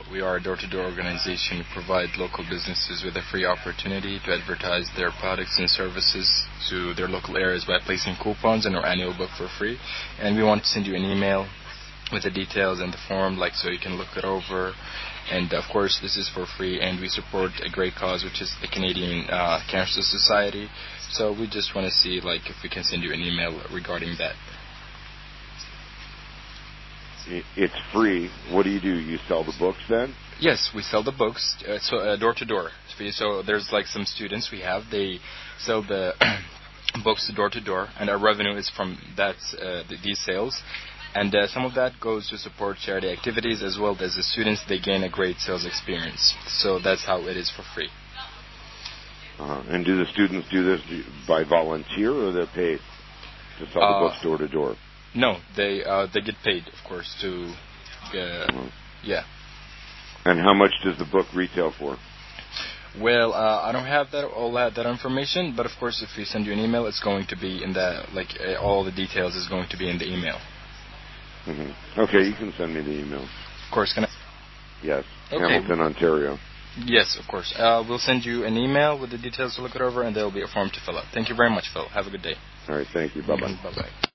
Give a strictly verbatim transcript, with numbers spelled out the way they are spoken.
we are a door-to-door organization. We provide local businesses with a free opportunity to advertise their products and services to their local areas by placing coupons in our annual book for free. And we want to send you an email with the details and the form, like, so you can look it over. And of course, this is for free, and we support a great cause, which is the Canadian uh, Cancer Society. So we just want to see, like, if we can send you an email regarding that. It's free. What do you do? You sell the books then? Yes, we sell the books, uh, so uh, door to door. So there's like some students we have. They sell the books door to door, and our revenue is from that uh, these sales. And uh, some of that goes to support charity activities, as well as the students. They gain a great sales experience. So that's how it is for free. Uh, and do the students do this by volunteer, or they're paid to sell uh, the books door to door? No, they uh, they get paid, of course, to uh, uh-huh. yeah. And how much does the book retail for? Well, uh, I don't have that all that, that information, but of course, if we send you an email, it's going to be in the like uh, all the details is going to be in the email. Mm-hmm. Okay, you can send me the email. Of course, can I? Yes, okay. Hamilton, Ontario. Yes, of course. Uh, we'll send you an email with the details to look it over, and there will be a form to fill out. Thank you very much, Phil. Have a good day. All right, thank you. Bye-bye. Mm-hmm. Bye-bye.